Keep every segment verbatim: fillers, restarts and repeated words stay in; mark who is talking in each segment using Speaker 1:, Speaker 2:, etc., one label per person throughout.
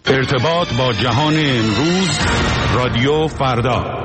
Speaker 1: ارتباط با جهان امروز، رادیو فردا.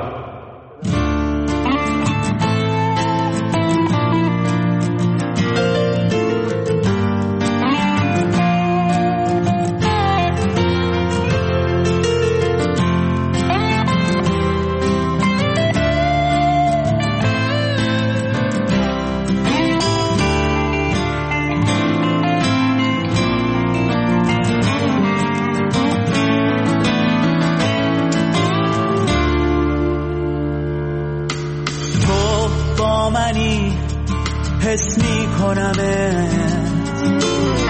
Speaker 2: حس می کنمت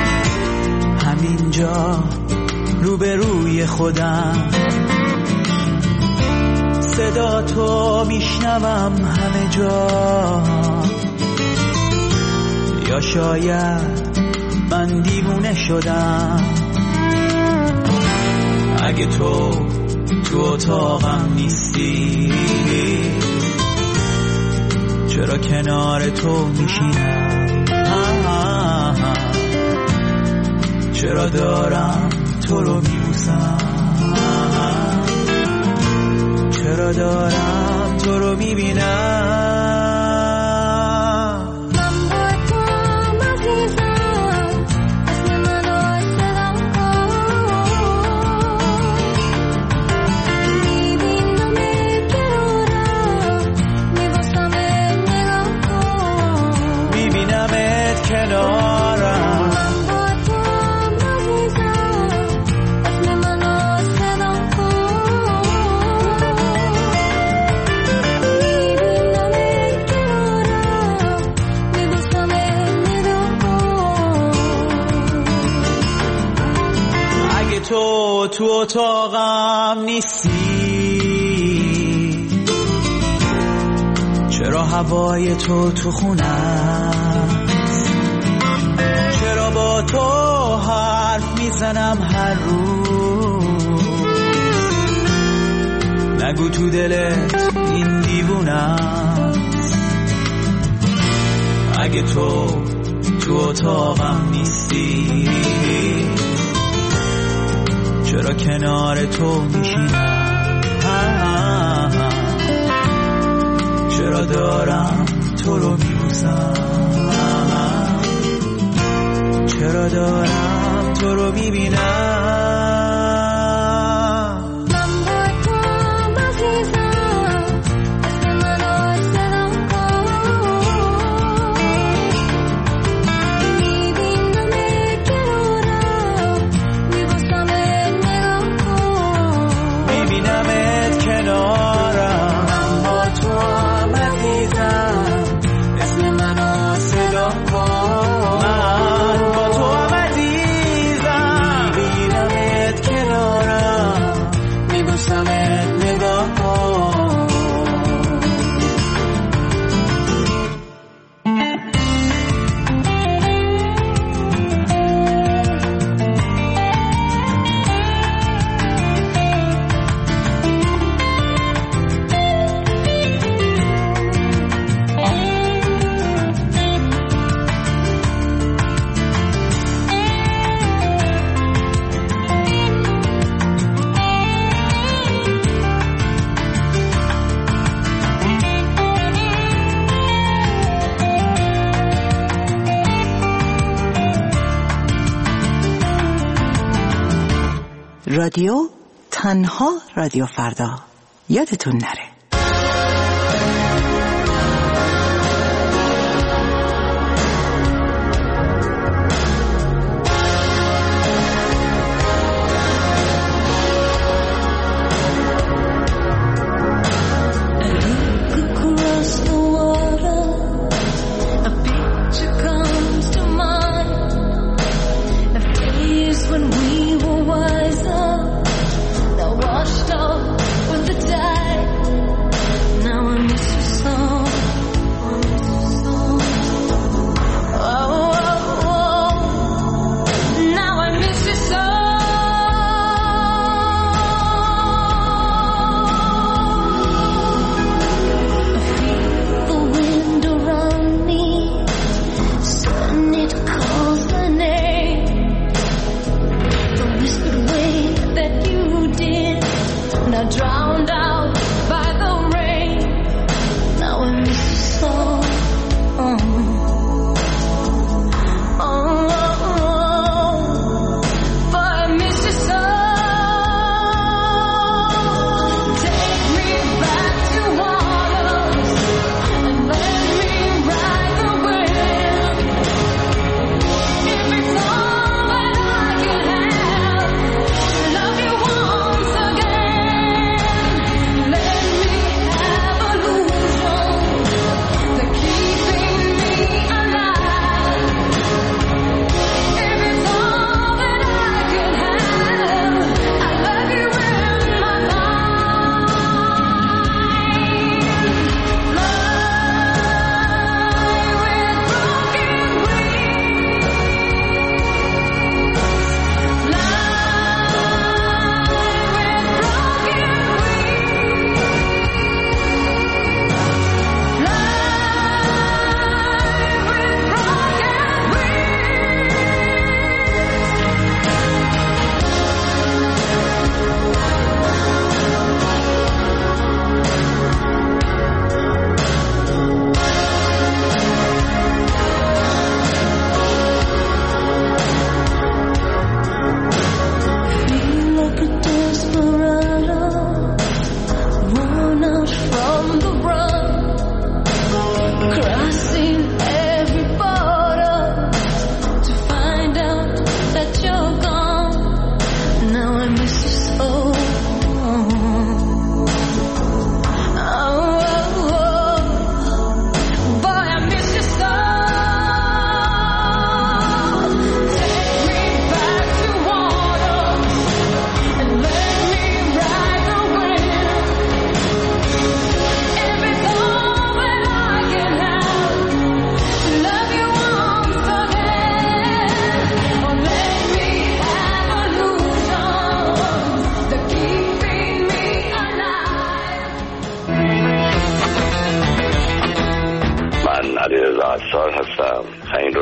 Speaker 2: همینجا روبروی خودم، صدا تو میشنوم همه جا. یا شاید من دیوونه شدم، اگه تو تو اتاقم نیستی چرا کنار تو میشینم؟ چرا دارم تو رو میبوسم؟ چرا دارم تو رو میبینم؟ تو تو اتاقم نیستی چرا هوای تو تو خونم؟ چرا با تو حرف میزنم هر روز؟ نگو تو دلت این دیوونم. اگه تو تو اتاقم نیستی چرا کنار تو میشینم؟ چرا دارم تو رو میبوسم؟ چرا دارم تو رو میبینم؟
Speaker 3: رادیو تنها رادیو فردا، یادتون نره.
Speaker 4: Washed off with the tide.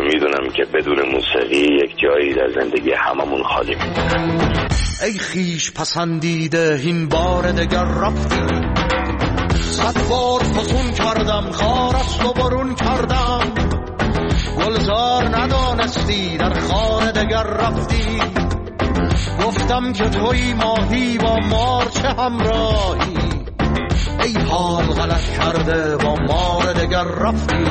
Speaker 4: میدونم که بدون موسیقی یک جایی در زندگی هممون خالی میمونه.
Speaker 5: ای خیش پسندیده این بار دگر رفتی، صد بار فسون کردم خارست و برون کردم، گلزار ندانستی در خار دگر رفتی، گفتم که توی ماهی با مار چه همراهی، ای حال غلط کرده با مار دگر رفتی.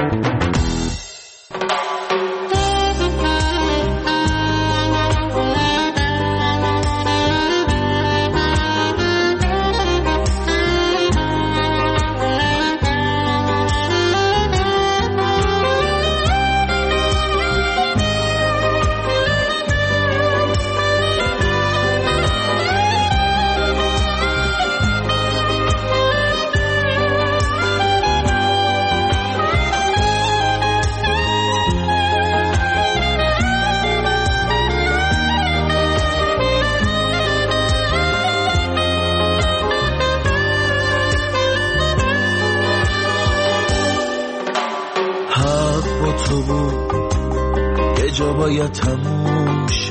Speaker 2: تو بود یه جا باید تموم شه،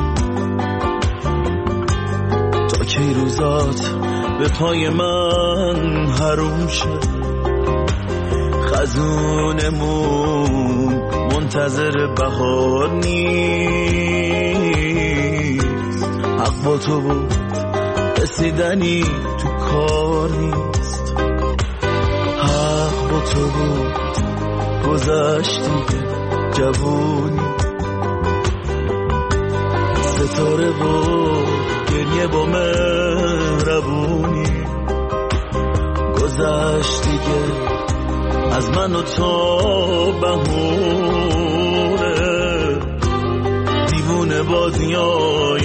Speaker 2: تا کی روزات به پای من حروم شه، خزونمون منتظر بهار نیست، حق با تو بود رسیدنی تو کار نیست، حق با تو بود گذشتی که جوونی، ستاره با گریه با مهربونی، گذشتی که از من و تو بهونه، دیوونه بازیای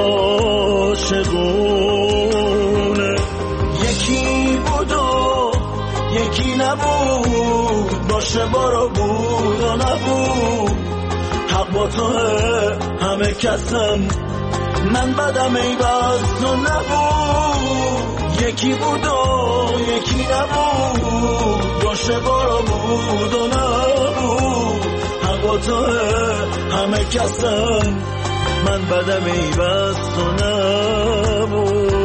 Speaker 2: عاشقونه، یکی بود و یکی نبود، باشه بارا بود و نبود، حق با توه همه کسم، من بدم ای بس تو نبود، یکی بود و یکی نبود، باشه بارا بود و نبود، حق با توه همه کسم، من بدم ای بس تو نبود.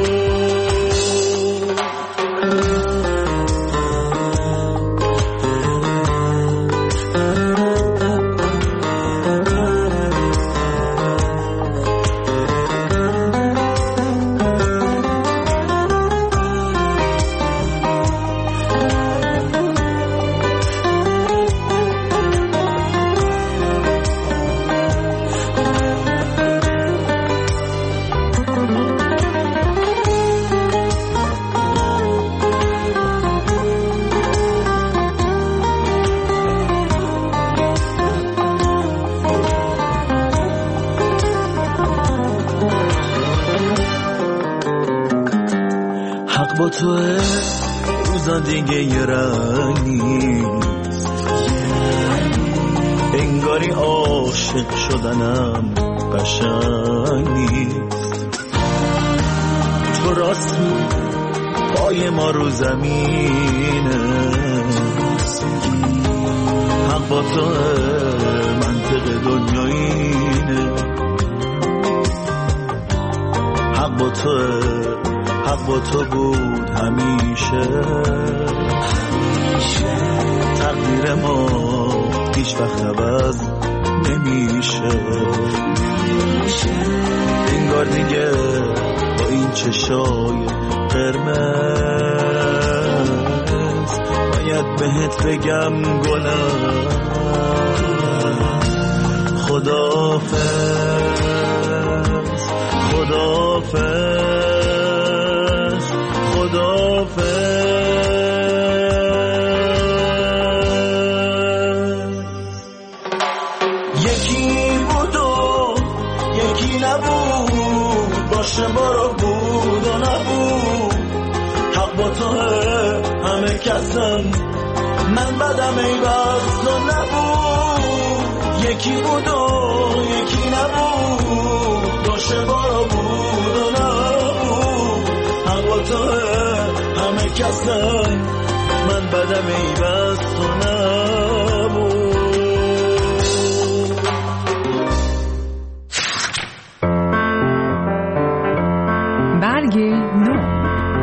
Speaker 2: با توه روزا دیگه یه رنگ نیست، انگاری عاشق شدنم قشنگ نیست، تو راست می پای ما رو زمینه، حق با توه منطق دنیا اینه، حق با توه، حق با تو بود همیشه، تقدیر ما هیچ وقت عوض نمیشه، انگار دیگه با این چشای قرمز باید بهت بگم گلم خداحافظ، خداحافظ، خداحافظ. یکی بود و یکی نبود، باشه برو بود و نبود، حق با توه همه کسم، من بدم ای بس و نبود، یکی بود و یکی نبود، باشه برو بود و نبود، حق با توه همه کسم، من بدم ای بس و نبود.
Speaker 6: استرینبرگ نو.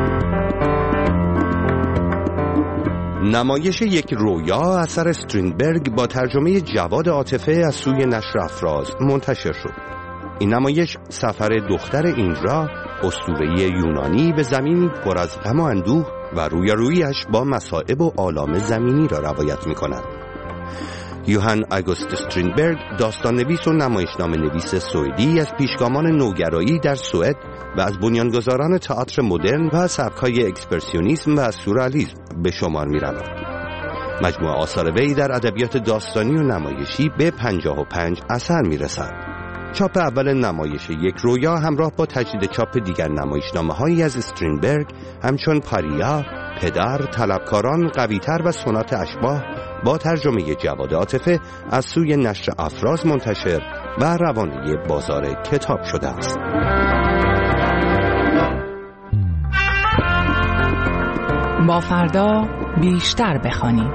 Speaker 7: نمایش یک رویا اثر استرینبرگ با ترجمه جواد عاطفه از سوی نشر افراز منتشر شد. این نمایش سفر دختر اینرا، اسطوره یونانی، به زمینی پر از غم و اندوه و رویارویی‌اش با مصائب و آلام زمینی را روایت می‌کند. یوهان آگوست استرینبرگ داستان نویس و نمایشنامه نویس سوئدی از پیشگامان نوگرایی در سوئد و از بنیانگذاران تئاتر مدرن و سبک‌های اکسپرسیونیسم و سورئالیسم به شمار می‌رود. مجموعه آثار وی در ادبیات داستانی و نمایشی به پنجاه و پنج اثر می‌رسد. چاپ اول نمایش یک رویا همراه با تجدید چاپ دیگر نمایشنامه‌هایی از استرینبرگ همچون پاریا، پدر، طلبکاران، قوی‌تر و سونات اشباح با ترجمه جواد عاطفه از سوی نشر افراز منتشر و روانه بازار کتاب شده است.
Speaker 6: با فردا بیشتر بخوانیم.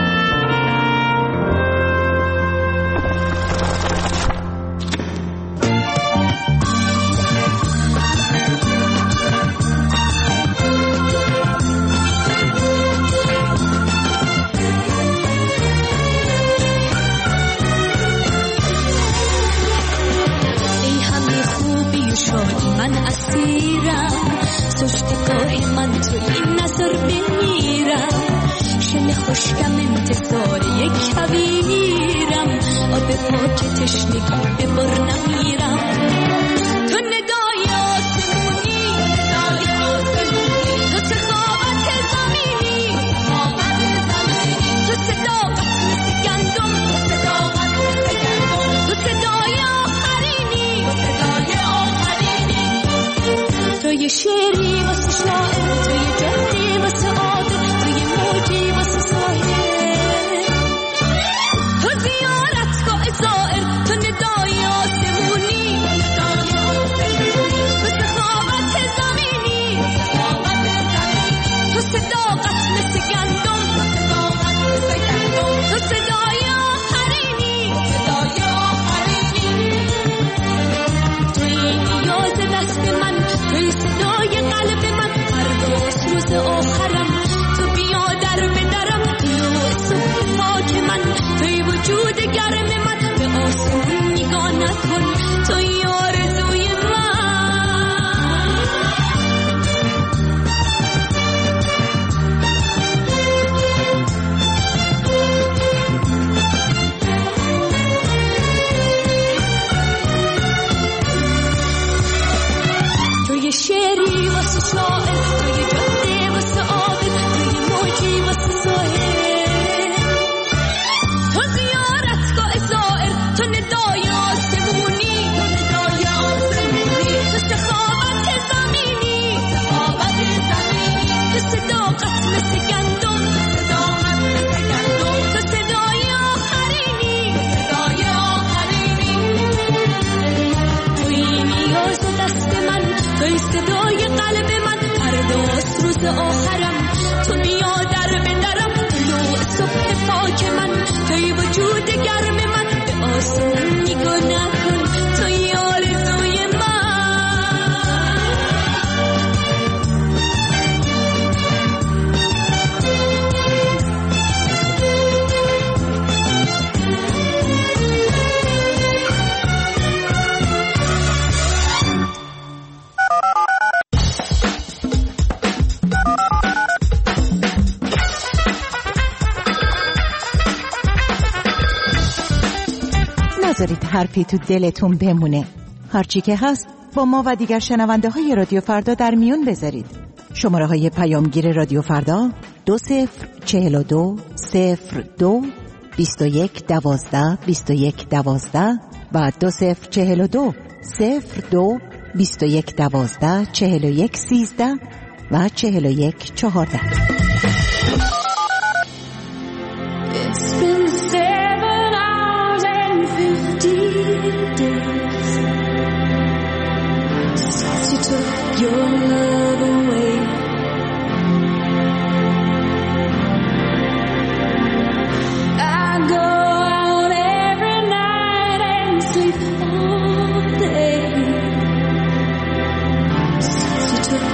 Speaker 8: من اسیرم سشتگاه من تو این نظر بمیرم شل خوشکم انتظار یک کویرم آب پاک تشنگی به بر نمیرم تو ندای آسمونی ندای آسمونی تو سخاوت زمینی سخاوت زمینی تو صداقت مثل گندم تو صداقت مثل گندم تو صدای آخرینی تو صدای آخرینی تو یه شعری واسه شاعر تو یه جهدی واسه عادل تو یه موجی واسه ساحل تو زیارتگاه زائر تو ندای آسمونی ندای آسمونی تو سخاوت زمینی سخاوت زمینی تو صداقت مثل گندم تو صداقت مثل گندم تو صدای آخرینی صدای آخرینی توی نیاز دست من توی صدای قلب من هر روز روز آخرم تو بیا در به درم تو صبح پاک من توی وجود گرم من به آسمون نگاه نکن توی آرزوی من توی شعری واسه شاعر توی جاده واسه عابد توی موجی واسه ساحل تو زیارتگاه زائر تو ندای آسمونی تو ندای آسمونی تو سخاوت زمینی سخاوت زمینی تو صداقت مثل گندم صداقت مثل گندم تو صدای آخرینی صدای آخرینی توی نیاز دست من توی صدای قلب من پرداز روز آخرم تو بیا در به درم طلوع صبح پاک من توی وجود گرم من به آسمون نگاه نکن توی آرزوی من
Speaker 3: نذارید حرفی تو دلتون بمونه. هرچی که هست با ما و دیگر شنونده های رادیو فردا در میون بذارید. شماره های پیامگیر رادیو فردا دو صفر چهل و دو صفر دو بیست و یک دوازده بیست و یک دوازده و دو صفر چهل و دو صفر دو بیست و یک دوازده چهل و یک سیزده و چهل و یک چهارده.
Speaker 8: Your love away. I go out every night and sleep all day since you took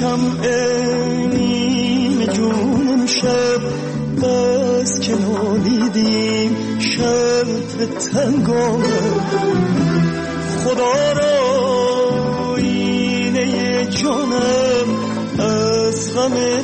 Speaker 9: شمع نیم جونم شب بس که نالیدیم شب به تنگامه خدا را اینه جانم از غم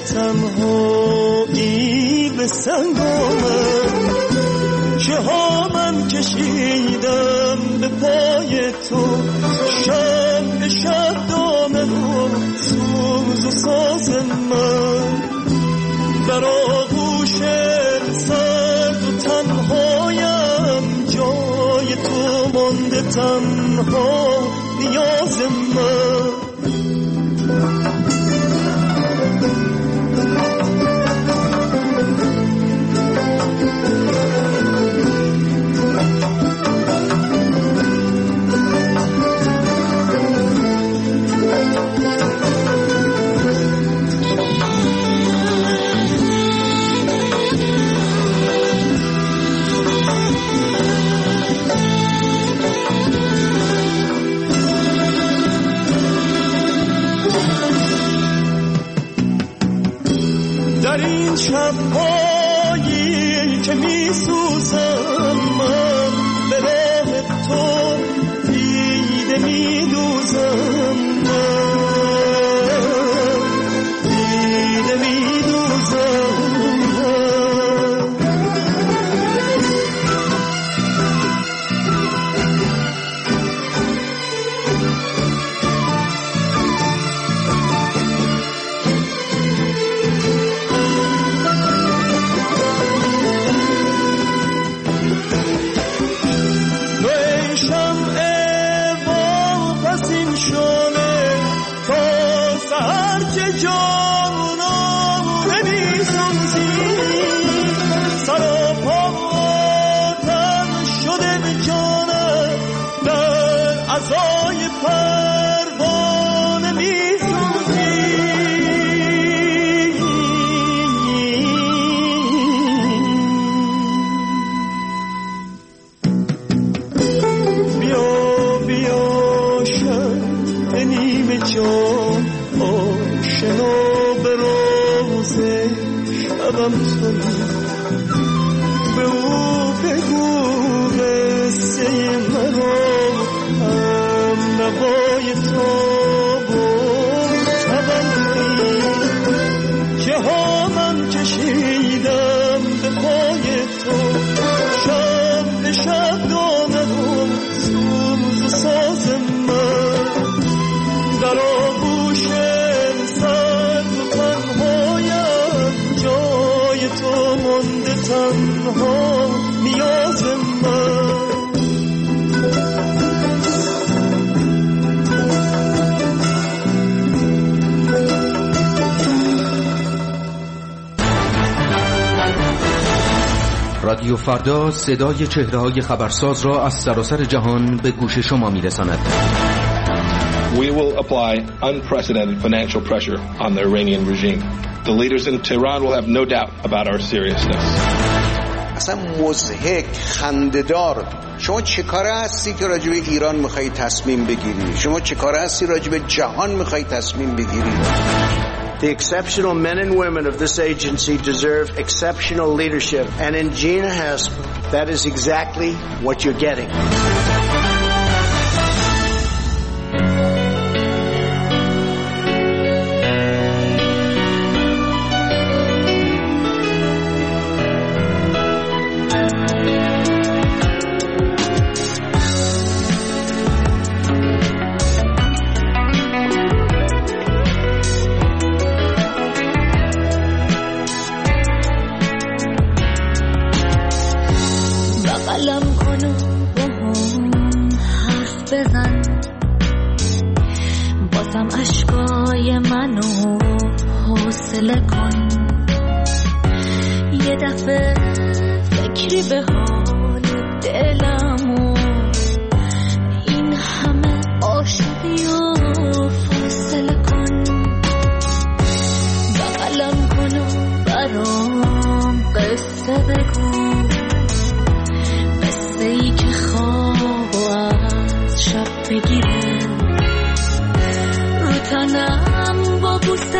Speaker 9: تنهایی به سنگامه چه ها من کشیدم به پای تو شب شب دامه و سوز و ساز من در آغوش سرد و تنهایم جای تو مانده تنها نیاز من شب‌هایی که می‌سوزم من به راه تو دیده می‌دوزم من دیده می‌دوزم به او بگو قصه مرا هم نوای تو بود شبم توی که ها من کشیدم به پای تو شب به شب دامه و سوز و ساز من در آغوش سرد و تنهایم جای تو مانده تنها نیاز من
Speaker 7: رادیو فردا صدای چهره‌های خبرساز را از سراسر جهان به گوش شما می‌رساند.
Speaker 10: We will apply unprecedented financial pressure on the Iranian regime. The leaders in Tehran will have no doubt about our seriousness.
Speaker 11: اصلا مضحک خنده‌دار. شما چه کاره هستی که راجع به ایران می‌خوای تصمیم بگیری؟ شما چه کاره هستی راجع به جهان می‌خوای تصمیم بگیری؟
Speaker 12: The exceptional men and women of this agency deserve exceptional leadership, and in Gina Haspel, that is exactly what you're getting.
Speaker 8: بگیره رو تنم با بوسه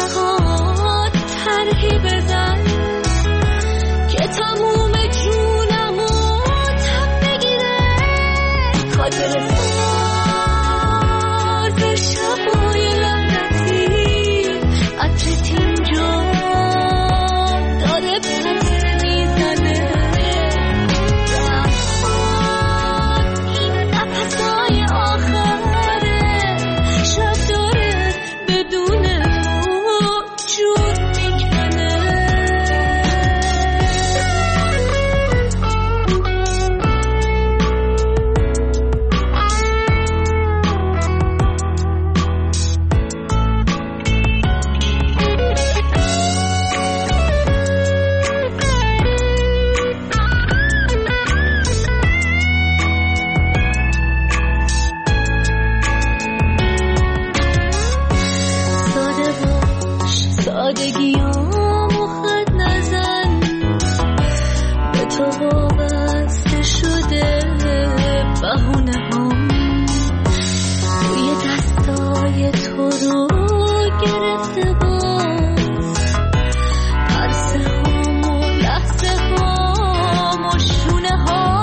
Speaker 8: بهونه هم توی دستای تو رو گرفته باز ترسه هم و لحظه هم و شونه ها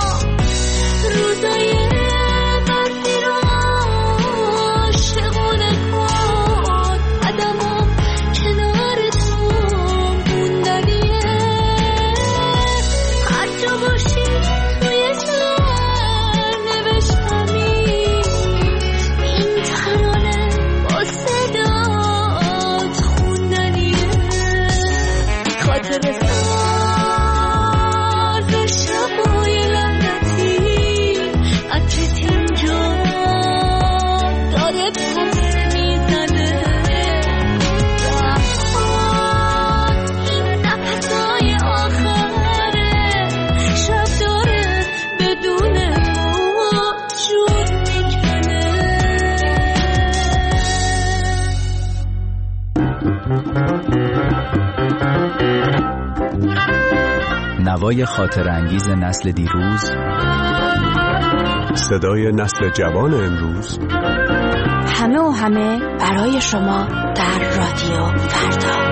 Speaker 8: روزای برفی رو عاشقونه کن قدمم کنار تو موندنیه هر جا باشی توی سر نوشتمی این ترانه با صدات خوندنیه خاطر ساز شبای لعنتی عطرت اینجا داره پس میزنه رفتان این نفسای آخره شب داره بدون تو جون میکنه.
Speaker 13: نوای خاطر انگیز نسل دیروز،
Speaker 14: صدای نسل جوان امروز،
Speaker 15: همه و همه برای شما در رادیو فردا.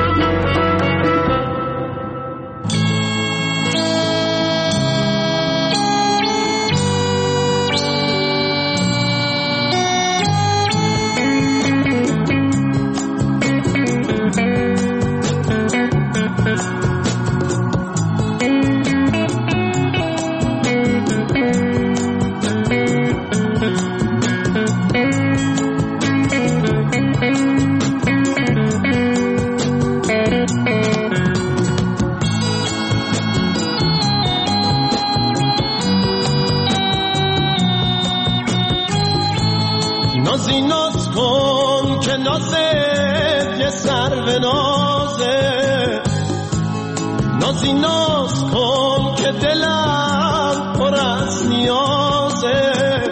Speaker 9: نازی ناز کن که نازت یه سرو نازه نازی ناز کن که دلم پر از نیازه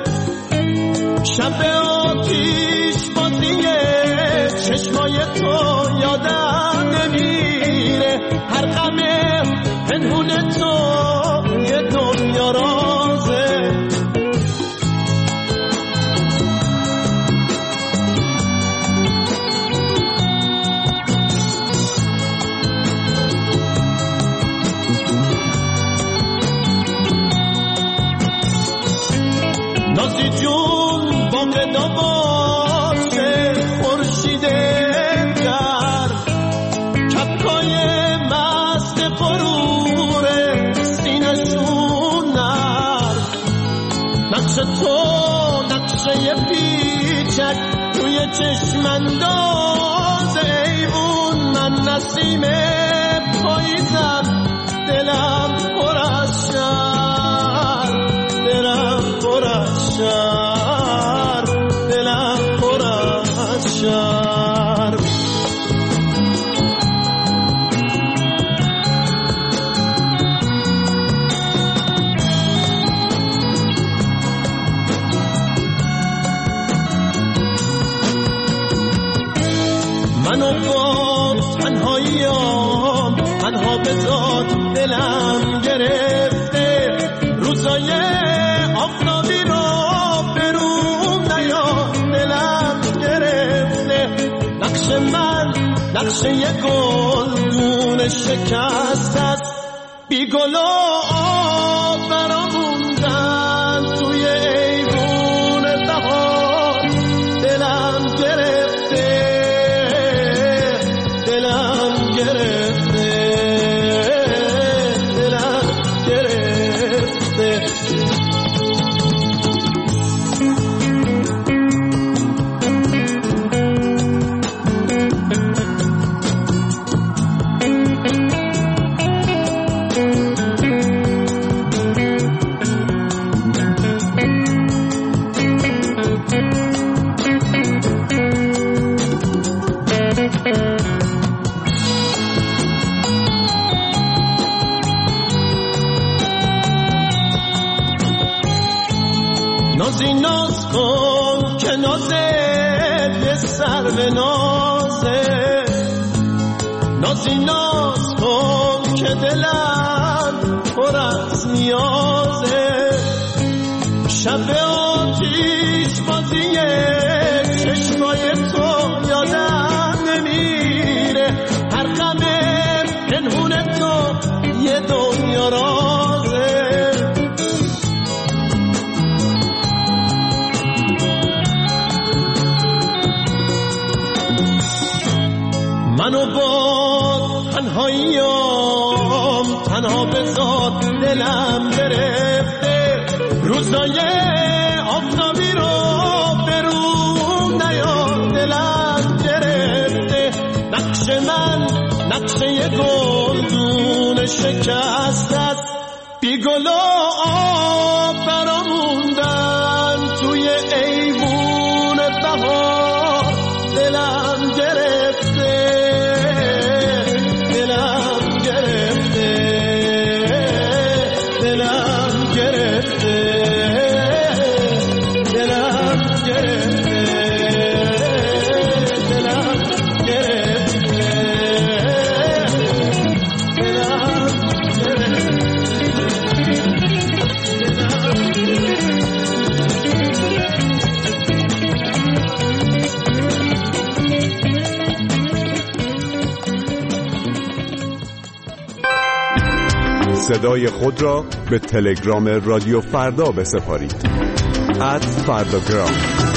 Speaker 9: شب آتیش بازیه چشمای تو یادم نمیره هر غم پنهون تو یه دنیا رازه نازی جون باقدا باشه خورشید در کپکای مست غرور سینشون نر نقش تو نقشه پیچک توی چشم انداز ایوون من نسیم پاییزم دلم پر از شر دلم پر از شر دلم پر از شر منو با تنهاییام تنها بذار دلم گرفته روزای آفتابی رو برون نیا دلم گرفته نقش من نقش یه گلدون شکست است بی گل و آب براموندن توی ایوون بهار دلم گرفته دلم گرفته دلم گرفته نازی ناز کن که نازت یه سرو نازه نازی ناز کن که دلم پر از نیازه شب آتیش بازی چشمای تو یادم نمیره، هر غم پنهون تو یه دنیا رازه. منو با تنهاییام تنها بذار، دلم گرفته روزای آفتابی رو برو نیار، دلم گرفته نقش من نقشه یه گلدون شکست است، بی گل و آب براموندن توی ایوون بهار، دلم گرفته دلم گرفته دلم گرفته دلم گرفته دلم
Speaker 14: صدای خود را به تلگرام رادیو فردا بسپارید. ات فرداگرام.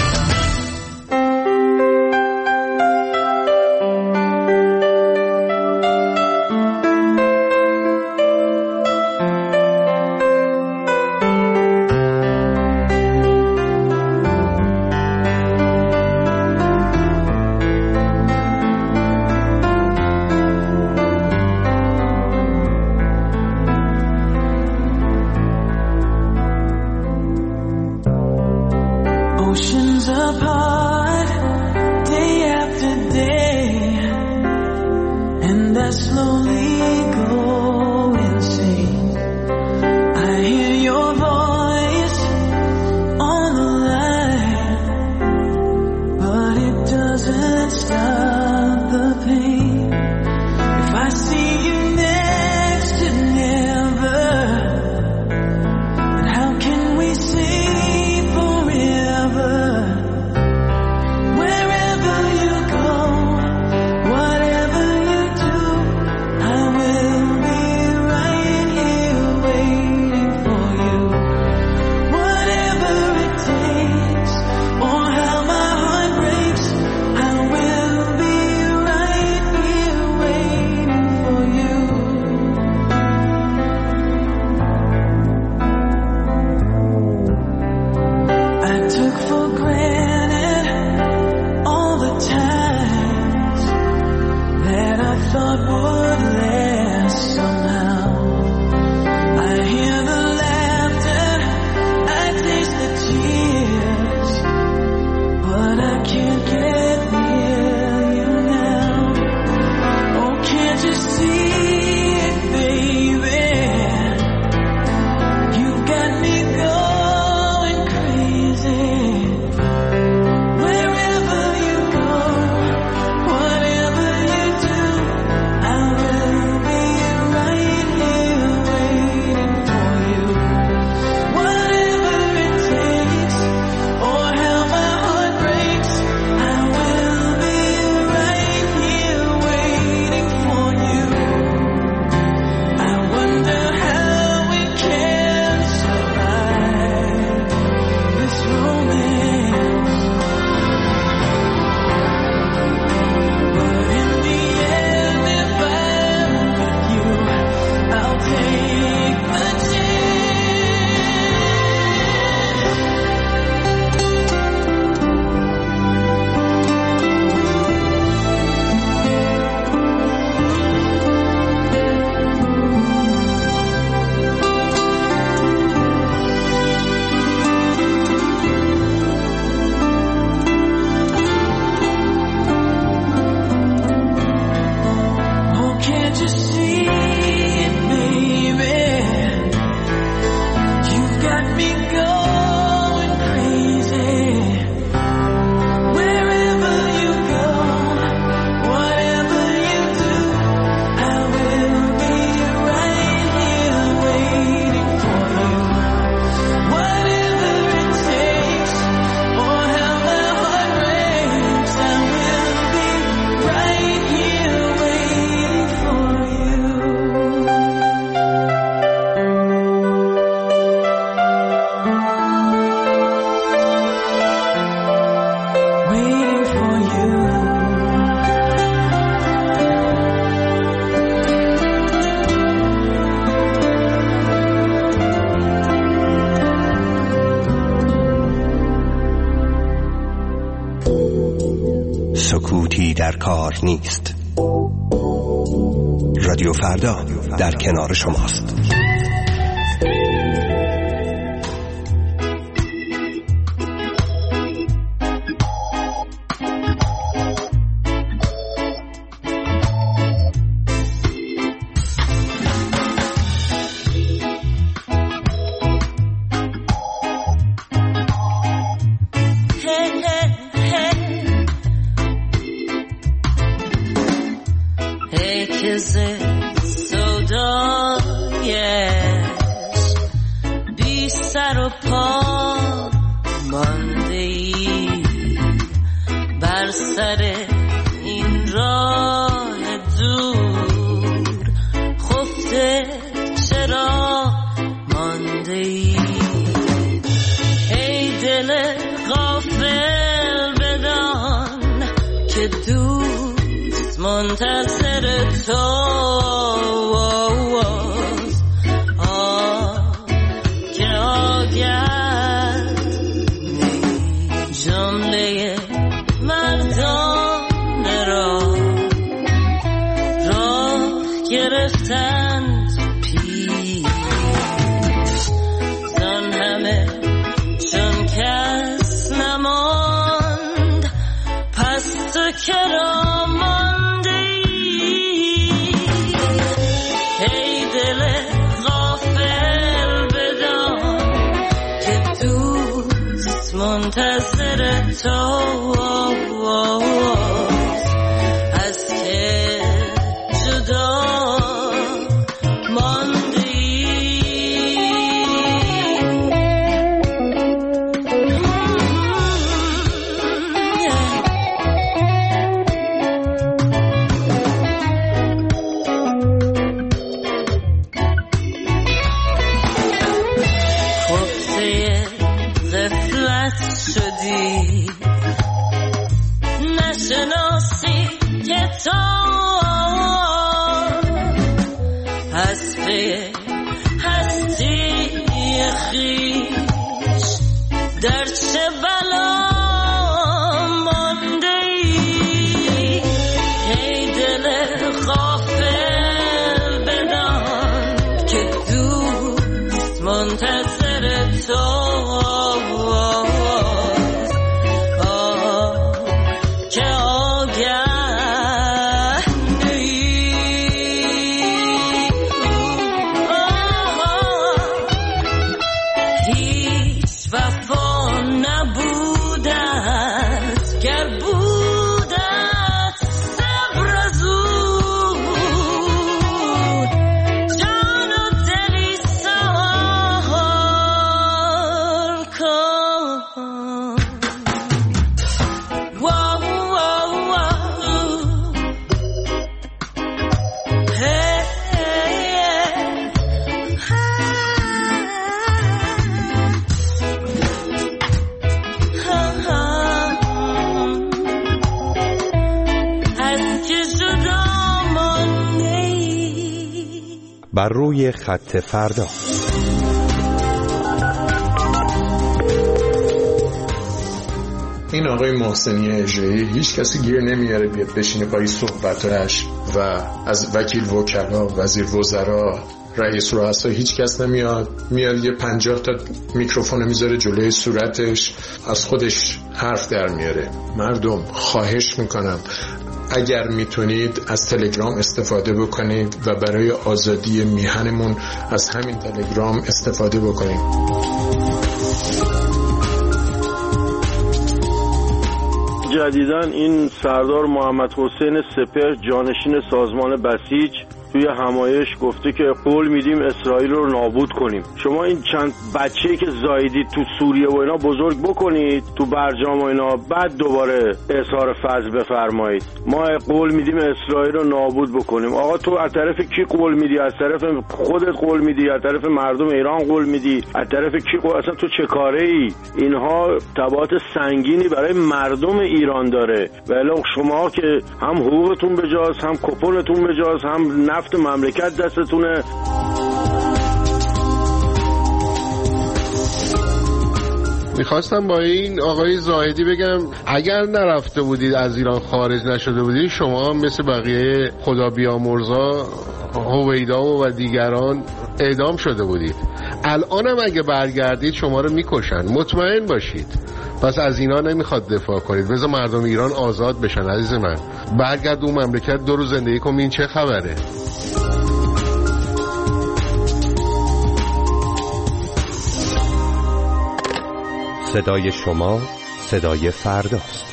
Speaker 2: Oceans apart, day after day, and I slowly go insane. I hear your voice on the line, but it doesn't stop the pain. If I see you next to never, then how can we say forever?
Speaker 7: سکوتی در کار نیست. رادیو فردا در کنار شماست. بر روی خط فردا.
Speaker 10: این آقای محسنی اژه‌ای هیچ کسی گیر نمیاره بیاد بشینه پای صحبتاش و از وکیل وکلا، وزیر وزرا، رئیس رؤسا هیچ کس نمیاد، میاد یه پنجاه تا میکروفون میذاره جلوی صورتش از خودش حرف در میاره. مردم خواهش میکنم اگر میتونید از تلگرام استفاده بکنید و برای آزادی میهنمون از همین تلگرام استفاده بکنید.
Speaker 16: جدیداً این سردار محمد حسین سپهر جانشین سازمان بسیج توی همایش گفته که قول میدیم اسرائیل رو نابود کنیم. شما این چند بچه‌ای که زاییدید تو سوریه و اینا بزرگ بکنید تو برجام و اینا، بعد دوباره اظهار فضل بفرمایید. ما قول میدیم اسرائیل رو نابود بکنیم. آقا تو از طرف کی قول میدی؟ از طرف خودت قول میدی؟ از طرف مردم ایران قول میدی؟ از طرف کی قول؟ اصلا تو چه کاره ای؟ اینها تبعات سنگینی برای مردم ایران داره. ولی شما که هم حقوقتون بجاست، هم کپونتون بجاست، هم نفت مملکت دستتونه.
Speaker 10: میخواستم با این آقای زاهدی بگم اگر نرفته بودید از ایران خارج نشده بودید شما مثل بقیه خدا بیامرزا هویدا و دیگران اعدام شده بودید. الانم اگه برگردید شما رو میکشن، مطمئن باشید. پس از اینا نمیخواد دفاع کنید، بذار مردم ایران آزاد بشن. عزیز من برگرد اون مملکت، دو روز زندگی کن، این چه خبره؟
Speaker 7: صدای شما صدای فرداست.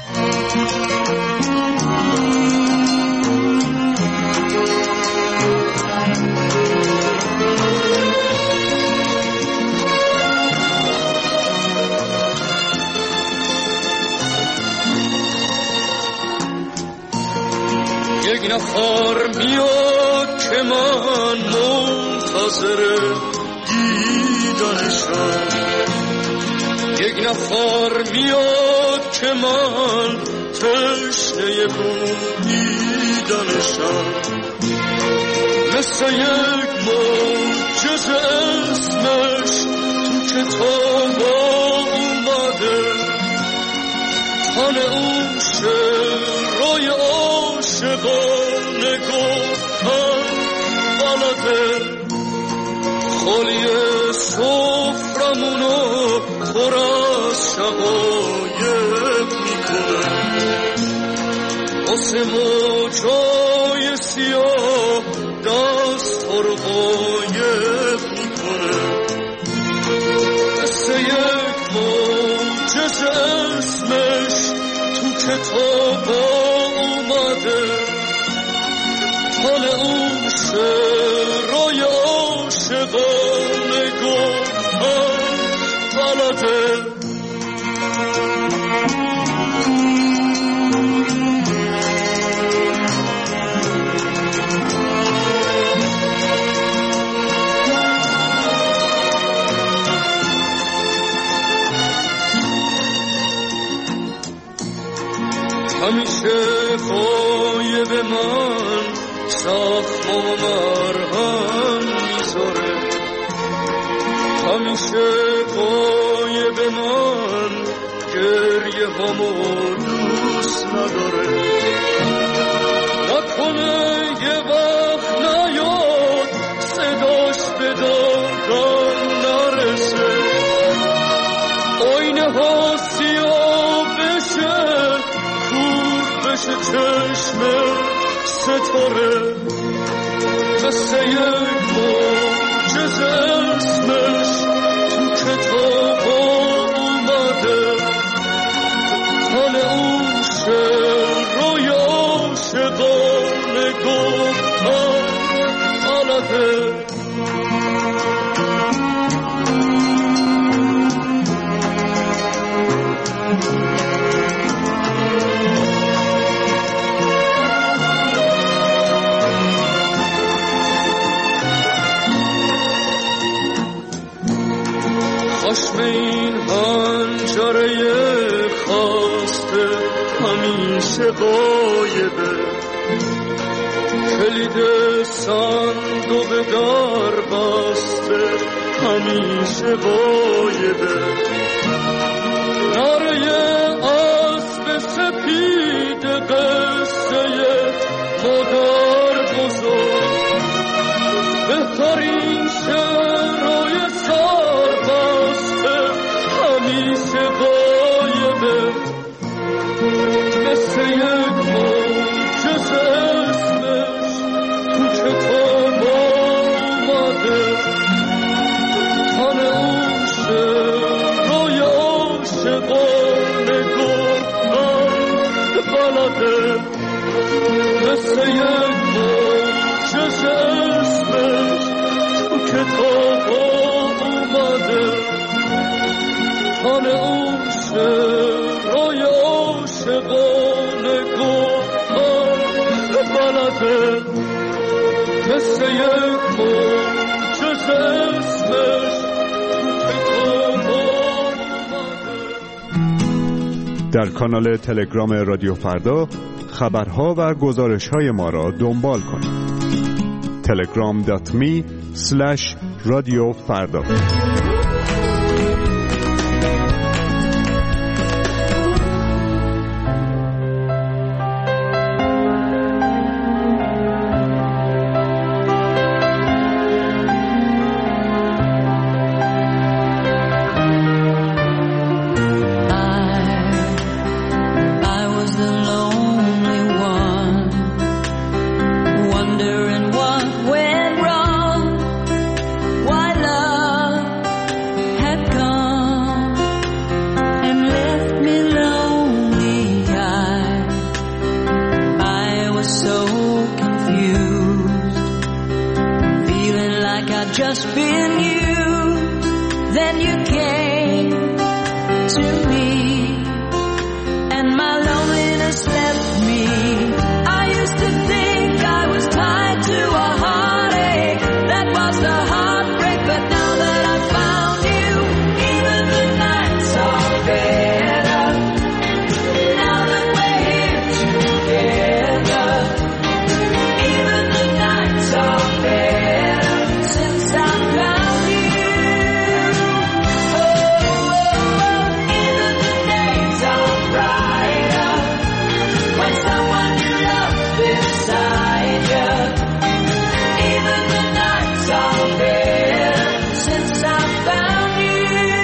Speaker 9: یک نفر میاد که من منتظر دیدنشم، یک نفر میاد که من تشنه بودیدنشم، مثل یک معجزه اسمش تو کتاب اومده، تن اون شعرهای عاشقانه گفتن بلده، خالی سفرمونو پر از شقایق میکنه، واسه موجای سیاه دست ها رو قایق میکنه، مثل یک معجزه اسمش تو کتاب اومده، حال اون شعرهای عاشقانه گفتن بلده. همیشه غایب من زخم و مرهم میذاره، همیشه غایب من گریه همو دوست نداره، نکنه یه وقت نیاد صداش به دادم نرسه، آینه ها سیاه بشه بشه چشم ستاره، مثل یک معجزه اسمش تو کتاب اومده، حال اون شعرهای عاشقانه گفتن بلده. خشم این حنجره خواسته همیشه غایبه، کلید صندوق در بسته همیشه غایبه، نره اسب سپید قصه مادر بزرگ، بهترین شعرهای سربسته همیشه غایبه، مثل یک معجزه اسمش تو کتاب اومده، تن اون شعرهای عاشقانه گفتن بلده، مثل یک معجزه اسمش تو کتاب اومده، تن اون شعرهای عاشقانه گفتن بلده، مثل یک معجزه اسمش تو کتاب اومده.
Speaker 14: در کانال تلگرام رادیو فردا خبرها و گزارش‌های ما را دنبال کنید. تلگرام دات می اسلش رادیو فردا.
Speaker 17: to me, and my loneliness left me. I used to think I was tied to a heartache that was the heartbreak, but now that I found you, even the nights are better. Now that we're here together, even the nights are better since I found you. Oh, oh, oh, even the days are brighter when someone you love beside you. Even the nights are better since I found you.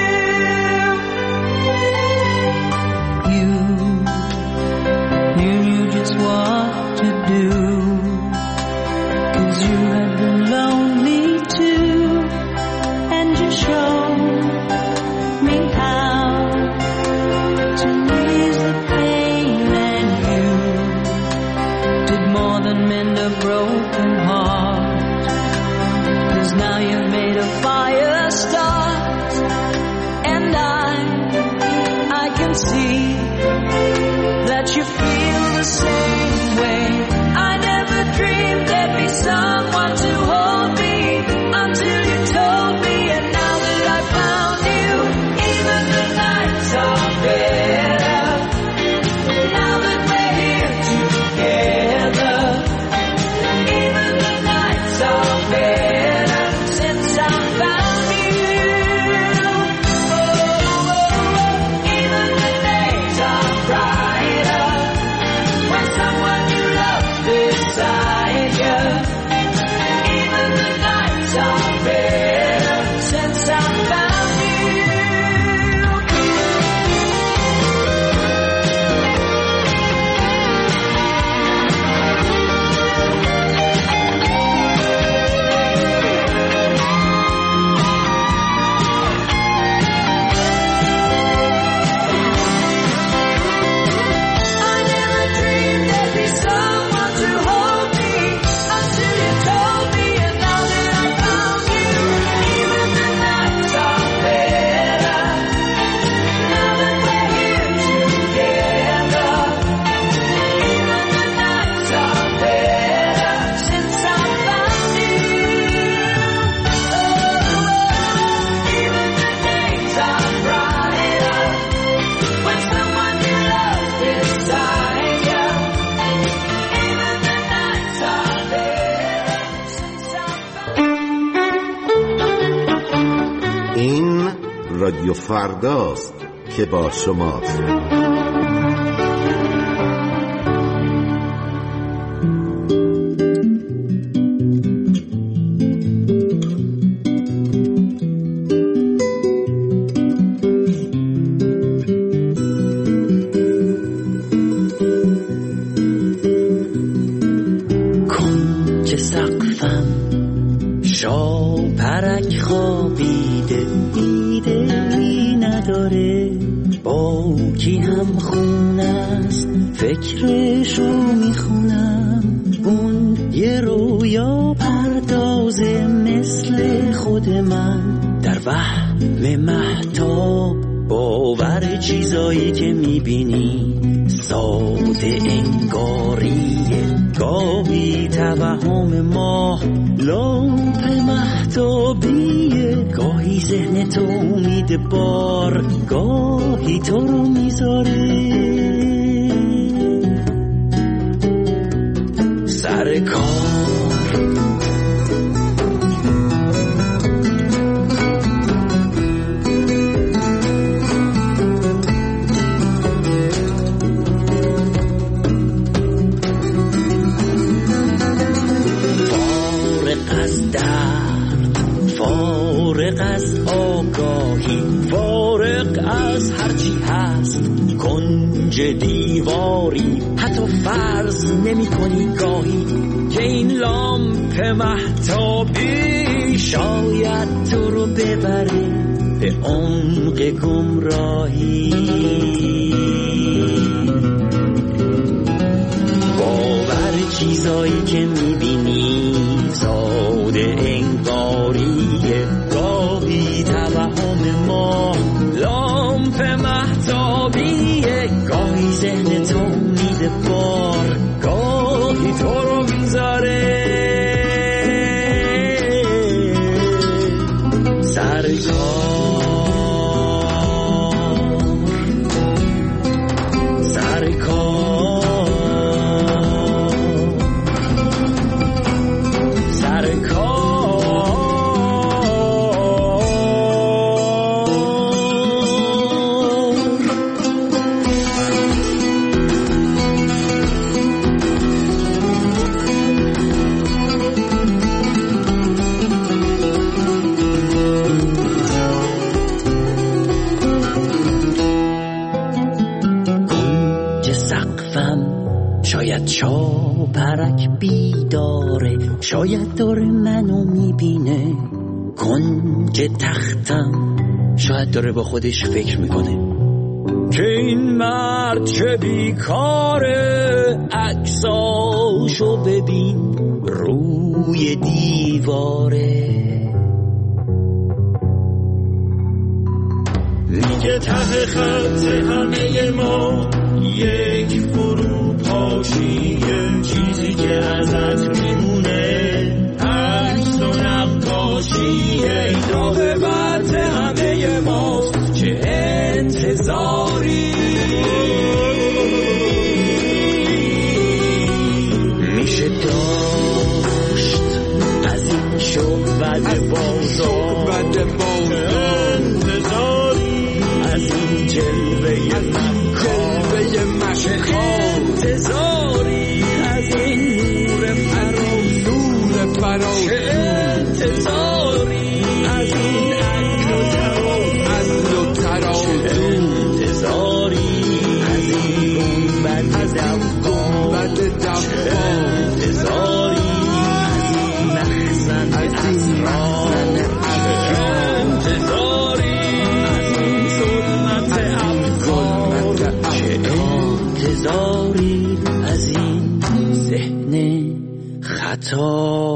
Speaker 17: You, you knew just what to do, 'cause you had been lonely too, and you showed me how to ease the pain, and you did more than mend a broken heart, 'cause now you've made a fire start, and I, I can see that you feel the same way. I never dreamed there'd be someone to hold me until you told me, and now that I found you, even the nights are better. Now that we're here together, even the nights are better since I found you. Oh, oh, oh, even the days are brighter when someone you love beside you. Even the nights are better since I found you. I never dreamed there'd be someone to hold me until you told me, and now that I found you, even the nights are better. Now that we're here together, even the nights are better since I found you. Oh, even the days are brighter when someone you love beside you. Even the nights are better since I
Speaker 18: این رادیو فرداست که با شماست.
Speaker 2: کنج سقفم شاپرک خوابیده، ایده‌ای نداره با کی هم خون است، فکرشو میخونم. اون یه رویا پردازه مثل خود من، در وهم مهتاب باور چیزایی که میبینی ساده انگاریه. گاهی توهم ماه لامپ مهتابیه، گاهی ذهن تو امید بار، گاهی تو رو میذاره سر کار. فارغ از آگاهی، فارغ از هرچی هست، کنج دیواری حتی فرض نمی کنی گاهی که این لامپ مهتابی شاید تو رو ببره به عمق گمراهی. باور چیزایی که میبینی ساده انگاریه، گاهی توهم ما لامپ مهتابی
Speaker 19: محتابیه، گاهی ذهن تو میده بار، گاهی تو رو میذاره سر کار، سر کار، سر کار. شاید چاپرک بیداره، شاید داره منو میبینه. کنج تختم شاید داره با خودش فکر میکنه که این مرد چه بیکاره. عکساشو ببین روی دیواره، میگه ته خط همه ما یک فرو پاشیه، چیزی که ازت میمونه عکس و نقاشیه. این عاقبت همه ماست، چه انتظاری میشه داشت از این شعبد بازار، انتظاری از این جلوه انتظاری از این نور فرازون فرازون، انتظاری از این عقل و ترازون، انتظاری از این گنبد دفان، انتظاری از این مخزن اسرار، انتظاری از این ظلمت افکار، انتظاری از این ذهن خطا.